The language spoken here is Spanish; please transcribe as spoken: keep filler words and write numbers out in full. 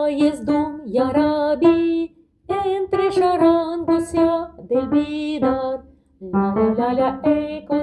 Yezdum, ya Rabbi, entre charangos se ha de olvidar. La la la la, eco